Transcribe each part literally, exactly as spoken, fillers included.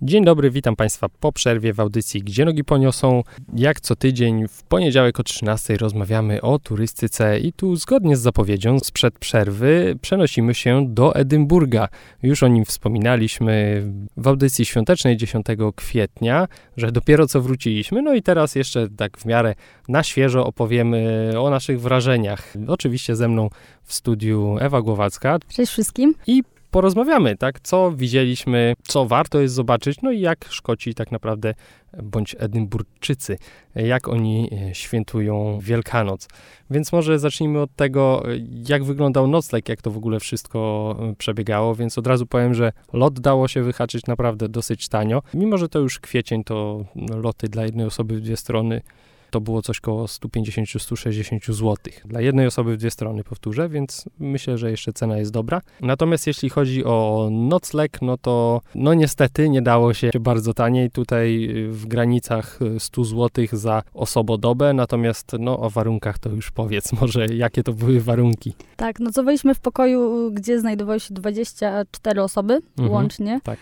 Dzień dobry, witam Państwa po przerwie w audycji Gdzie nogi poniosą. Jak co tydzień w poniedziałek o trzynastej rozmawiamy o turystyce i tu zgodnie z zapowiedzią sprzed przerwy przenosimy się do Edynburga. Już o nim wspominaliśmy w audycji świątecznej dziesiątego kwietnia, że dopiero co wróciliśmy, no i teraz jeszcze tak w miarę na świeżo opowiemy o naszych wrażeniach. Oczywiście ze mną w studiu Ewa Głowacka. Cześć wszystkim. I porozmawiamy, tak, co widzieliśmy, co warto jest zobaczyć, no i jak Szkoci tak naprawdę, bądź Edynburczycy, jak oni świętują Wielkanoc. Więc może zacznijmy od tego, jak wyglądał nocleg, jak to w ogóle wszystko przebiegało, więc od razu powiem, że lot dało się wyhaczyć naprawdę dosyć tanio. Mimo że to już kwiecień, to loty dla jednej osoby w dwie strony to było coś koło sto pięćdziesiąt do stu sześćdziesięciu złotych. Dla jednej osoby w dwie strony, powtórzę, więc myślę, że jeszcze cena jest dobra. Natomiast jeśli chodzi o nocleg, no to no niestety nie dało się bardzo taniej. Tutaj w granicach stu złotych za osobodobę, natomiast no o warunkach to już powiedz może, jakie to były warunki. Tak, nocowaliśmy w pokoju, gdzie znajdowały się dwadzieścia cztery osoby mhm, łącznie. Tak.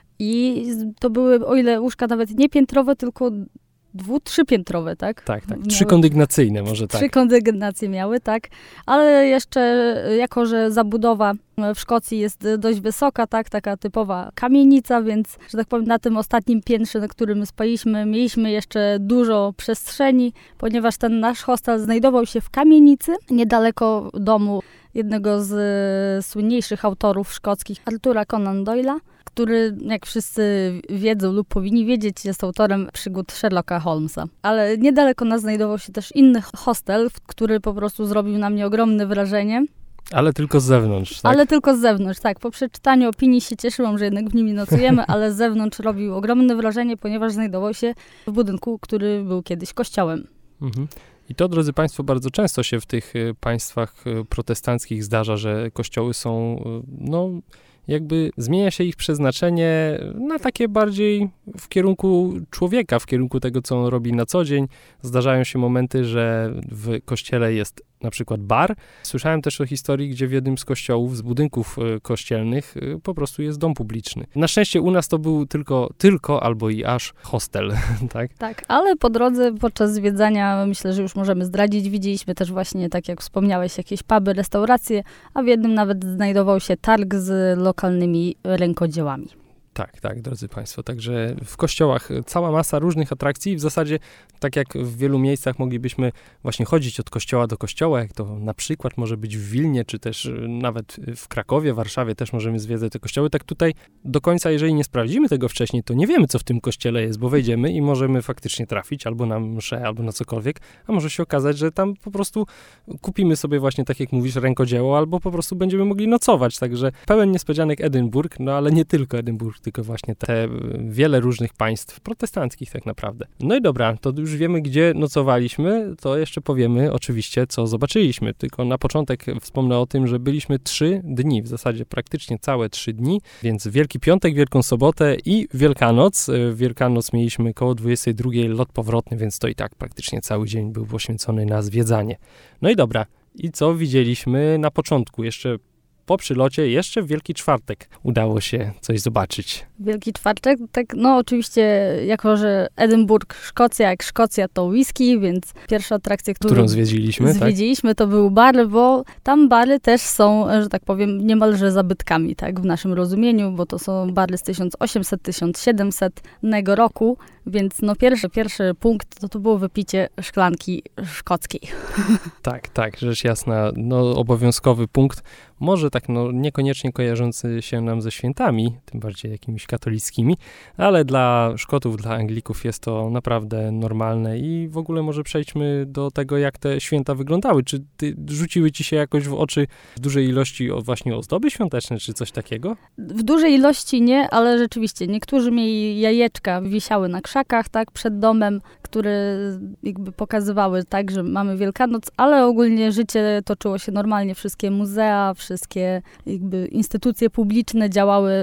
I to były, o ile łóżka nawet nie piętrowe, tylko dwu, trzypiętrowe, tak? Tak, tak. Trzy kondygnacyjne może tak. Trzy kondygnacje miały, tak. Ale jeszcze jako, że zabudowa w Szkocji jest dość wysoka, tak, taka typowa kamienica, więc, że tak powiem, na tym ostatnim piętrze, na którym spaliśmy, mieliśmy jeszcze dużo przestrzeni, ponieważ ten nasz hostel znajdował się w kamienicy, niedaleko domu jednego z słynniejszych autorów szkockich, Artura Conan Doyle'a, który, jak wszyscy wiedzą lub powinni wiedzieć, jest autorem przygód Sherlocka Holmesa. Ale niedaleko nas znajdował się też inny hostel, który po prostu zrobił na mnie ogromne wrażenie. Ale tylko z zewnątrz, tak? Ale tylko z zewnątrz, tak. Po przeczytaniu opinii się cieszyłam, że jednak w nim nocujemy, ale z zewnątrz robił ogromne wrażenie, ponieważ znajdował się w budynku, który był kiedyś kościołem. Mhm. I to, drodzy Państwo, bardzo często się w tych państwach protestanckich zdarza, że kościoły są, no, jakby zmienia się ich przeznaczenie na takie bardziej w kierunku człowieka, w kierunku tego, co on robi na co dzień. Zdarzają się momenty, że w kościele jest na przykład bar. Słyszałem też o historii, gdzie w jednym z kościołów, z budynków kościelnych po prostu jest dom publiczny. Na szczęście u nas to był tylko, tylko albo i aż hostel, tak? Tak, ale po drodze, podczas zwiedzania, myślę, że już możemy zdradzić, widzieliśmy też właśnie, tak jak wspomniałeś, jakieś puby, restauracje, a w jednym nawet znajdował się targ z lokalnymi rękodziełami. Tak, tak, drodzy Państwo. Także w kościołach cała masa różnych atrakcji. W zasadzie, tak jak w wielu miejscach moglibyśmy właśnie chodzić od kościoła do kościoła, jak to na przykład może być w Wilnie, czy też nawet w Krakowie, Warszawie też możemy zwiedzać te kościoły. Tak tutaj do końca, jeżeli nie sprawdzimy tego wcześniej, to nie wiemy, co w tym kościele jest, bo wejdziemy i możemy faktycznie trafić albo na mszę, albo na cokolwiek, a może się okazać, że tam po prostu kupimy sobie właśnie, tak jak mówisz, rękodzieło, albo po prostu będziemy mogli nocować. Także pełen niespodzianek Edynburg, no ale nie tylko Edynburg, tylko właśnie te wiele różnych państw protestanckich tak naprawdę. No i dobra, to już wiemy, gdzie nocowaliśmy, to jeszcze powiemy oczywiście, co zobaczyliśmy. Tylko na początek wspomnę o tym, że byliśmy trzy dni, w zasadzie praktycznie całe trzy dni, więc Wielki Piątek, Wielką Sobotę i Wielkanoc. Wielkanoc mieliśmy koło dwudziestej drugiej lot powrotny, więc to i tak praktycznie cały dzień był poświęcony na zwiedzanie. No i dobra, i co widzieliśmy na początku? Jeszcze po przylocie, jeszcze w Wielki Czwartek udało się coś zobaczyć. Wielki Czwartek, tak, no oczywiście, jako że Edynburg, Szkocja, jak Szkocja to whisky, więc pierwsza atrakcja, którą, którą zwiedziliśmy, zwiedziliśmy tak? To był bar, bo tam bary też są, że tak powiem, niemalże zabytkami, tak, w naszym rozumieniu, bo to są bary z tysiąc osiemset do tysiąc siedemsetnego roku, więc no pierwszy, pierwszy punkt to, to było wypicie szklanki szkockiej. Tak, tak, rzecz jasna, no obowiązkowy punkt. Może tak no niekoniecznie kojarzący się nam ze świętami, tym bardziej jakimiś katolickimi, ale dla Szkotów, dla Anglików jest to naprawdę normalne i w ogóle może przejdźmy do tego, jak te święta wyglądały. Czy ty, rzuciły ci się jakoś w oczy w dużej ilości o, właśnie ozdoby świąteczne, czy coś takiego? W dużej ilości nie, ale rzeczywiście niektórzy mieli jajeczka, wisiały na krzakach, tak, przed domem, które jakby pokazywały, tak, że mamy Wielkanoc, ale ogólnie życie toczyło się normalnie, wszystkie muzea, wszystkie jakby instytucje publiczne działały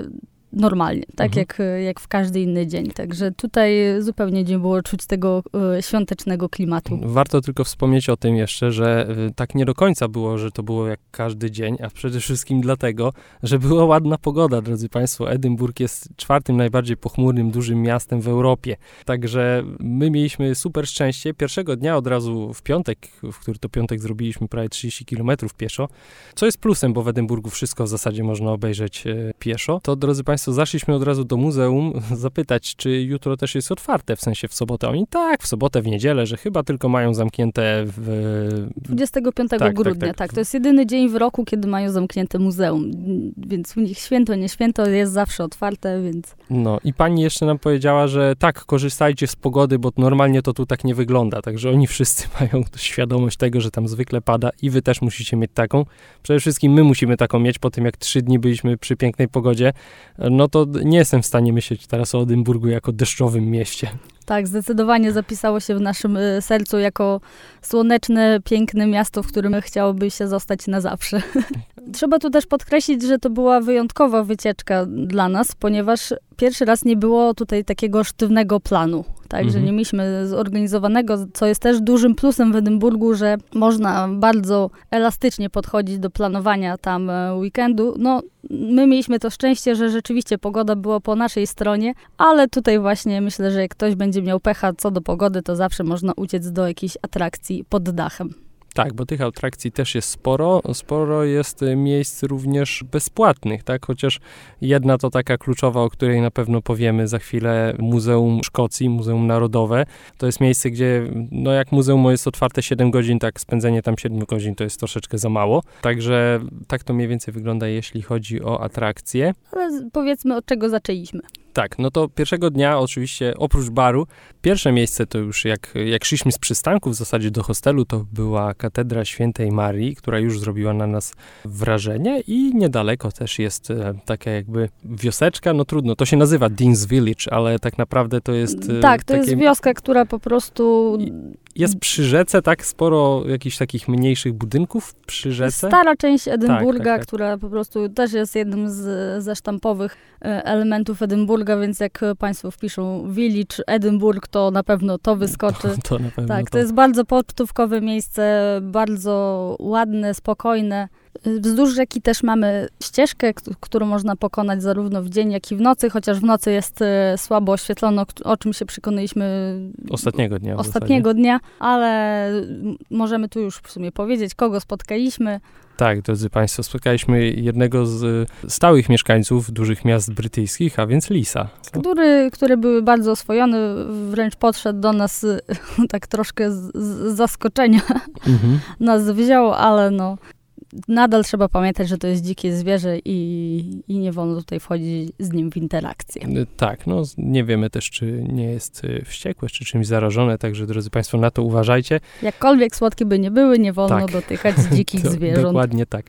normalnie, tak Mhm. jak, jak w każdy inny dzień. Także tutaj zupełnie nie było czuć tego e, świątecznego klimatu. Warto tylko wspomnieć o tym jeszcze, że y, tak nie do końca było, że to było jak każdy dzień, a przede wszystkim dlatego, że była ładna pogoda, drodzy Państwo. Edynburg jest czwartym najbardziej pochmurnym, dużym miastem w Europie. Także my mieliśmy super szczęście. Pierwszego dnia od razu w piątek, w który to piątek zrobiliśmy prawie trzydzieści kilometrów pieszo, co jest plusem, bo w Edynburgu wszystko w zasadzie można obejrzeć e, pieszo. To, drodzy Państwo, zaszliśmy od razu do muzeum zapytać, czy jutro też jest otwarte, w sensie w sobotę. Oni tak, w sobotę, w niedzielę, że chyba tylko mają zamknięte w... dwudziestego piątego tak, grudnia, tak, tak, tak. To jest jedyny dzień w roku, kiedy mają zamknięte muzeum. Więc u nich święto, nie święto, jest zawsze otwarte, więc... No i pani jeszcze nam powiedziała, że tak, korzystajcie z pogody, bo normalnie to tu tak nie wygląda. Także oni wszyscy mają świadomość tego, że tam zwykle pada i wy też musicie mieć taką. Przede wszystkim my musimy taką mieć po tym, jak trzy dni byliśmy przy pięknej pogodzie. No to nie jestem w stanie myśleć teraz o Edynburgu jako deszczowym mieście. Tak, zdecydowanie zapisało się w naszym y, sercu jako słoneczne, piękne miasto, w którym chciałoby się zostać na zawsze. Trzeba tu też podkreślić, że to była wyjątkowa wycieczka dla nas, ponieważ pierwszy raz nie było tutaj takiego sztywnego planu. Tak, Mhm. że nie mieliśmy zorganizowanego, co jest też dużym plusem w Edynburgu, że można bardzo elastycznie podchodzić do planowania tam e, weekendu. No, my mieliśmy to szczęście, że rzeczywiście pogoda była po naszej stronie, ale tutaj właśnie myślę, że jak ktoś będzie miał pecha co do pogody, to zawsze można uciec do jakiejś atrakcji pod dachem. Tak, bo tych atrakcji też jest sporo. Sporo jest y, miejsc również bezpłatnych, tak? Chociaż jedna to taka kluczowa, o której na pewno powiemy za chwilę, Muzeum Szkocji, Muzeum Narodowe. To jest miejsce, gdzie, no jak muzeum jest otwarte siedem godzin, tak spędzenie tam siedem godzin to jest troszeczkę za mało. Także tak to mniej więcej wygląda, jeśli chodzi o atrakcje. Ale z- powiedzmy, od czego zaczęliśmy. Tak, no to pierwszego dnia oczywiście oprócz baru, pierwsze miejsce to już jak, jak szliśmy z przystanku w zasadzie do hostelu, to była Katedra Świętej Marii, która już zrobiła na nas wrażenie i niedaleko też jest e, taka jakby wioseczka, no trudno, to się nazywa Dean's Village, ale tak naprawdę to jest... e, Tak, to takie, jest wioska, która po prostu Jest przy rzece, tak, sporo jakichś takich mniejszych budynków przy rzece. stara część Edynburga, tak, tak. która po prostu też jest jednym z, ze sztampowych e, elementów Edynburga, więc jak Państwo wpiszą Village Edynburg, to na pewno to wyskoczy. To, to na pewno Tak, to jest bardzo pocztówkowe miejsce, bardzo ładne, spokojne. Wzdłuż rzeki też mamy ścieżkę, k- którą można pokonać zarówno w dzień, jak i w nocy, chociaż w nocy jest e, słabo oświetlone, o, k- o czym się przekonaliśmy Ostatniego dnia. w ostatniego dnia, ale m- możemy tu już w sumie powiedzieć, kogo spotkaliśmy. Tak, drodzy Państwo, spotkaliśmy jednego z y, stałych mieszkańców dużych miast brytyjskich, a więc Lisa. Który, który był bardzo oswojony, wręcz podszedł do nas y, tak troszkę z, z zaskoczenia, Mhm. nas wziął, ale no nadal trzeba pamiętać, że to jest dzikie zwierzę i, i nie wolno tutaj wchodzić z nim w interakcję. Y, Tak, no z- nie wiemy też, czy nie jest y, wściekłe, czy czymś zarażone, także drodzy Państwo, na to uważajcie. Jakkolwiek słodkie by nie były, nie wolno Tak. dotykać dzikich To zwierząt. Dokładnie tak.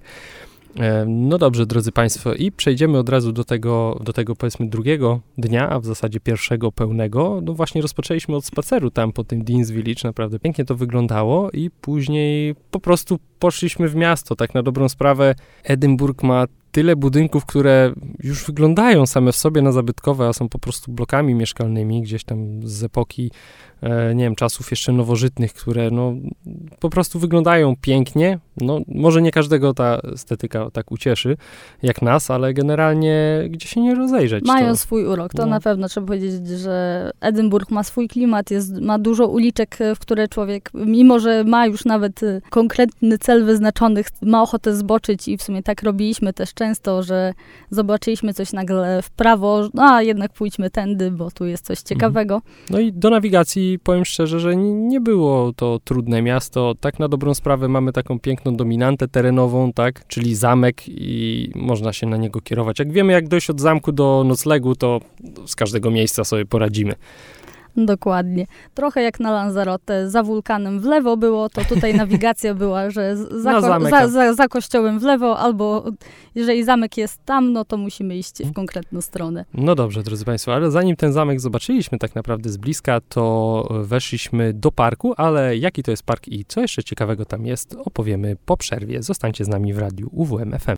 E, No dobrze, drodzy Państwo, i przejdziemy od razu do tego, do tego powiedzmy drugiego dnia, a w zasadzie pierwszego pełnego. No właśnie rozpoczęliśmy od spaceru tam po tym Dean's Village, naprawdę pięknie to wyglądało i później po prostu poszliśmy w miasto. Tak na dobrą sprawę Edynburg ma tyle budynków, które już wyglądają same w sobie na zabytkowe, a są po prostu blokami mieszkalnymi, gdzieś tam z epoki, e, nie wiem, czasów jeszcze nowożytnych, które no po prostu wyglądają pięknie. No może nie każdego ta estetyka tak ucieszy, jak nas, ale generalnie gdzie się nie rozejrzeć. Mają to, swój urok, to no. na pewno trzeba powiedzieć, że Edynburg ma swój klimat, jest, ma dużo uliczek, w które człowiek, mimo że ma już nawet y, konkretny cel wyznaczony, ch- ma ochotę zboczyć i w sumie tak robiliśmy też często, że zobaczyliśmy coś nagle w prawo, no a jednak pójdźmy tędy, bo tu jest coś ciekawego. No i do nawigacji powiem szczerze, że n- nie było to trudne miasto. Tak na dobrą sprawę mamy taką piękną dominantę terenową, tak, czyli zamek i można się na niego kierować. Jak wiemy, jak dojść od zamku do noclegu, to z każdego miejsca sobie poradzimy. Dokładnie. Trochę jak na Lanzarote, za wulkanem w lewo było, to tutaj nawigacja była, że z- za, Na ko- zamek, za, a- za, za kościołem w lewo, albo jeżeli zamek jest tam, no to musimy iść w konkretną stronę. No dobrze, drodzy Państwo, ale zanim ten zamek zobaczyliśmy tak naprawdę z bliska, to weszliśmy do parku, ale jaki to jest park i co jeszcze ciekawego tam jest, opowiemy po przerwie. Zostańcie z nami w radiu U W M F M.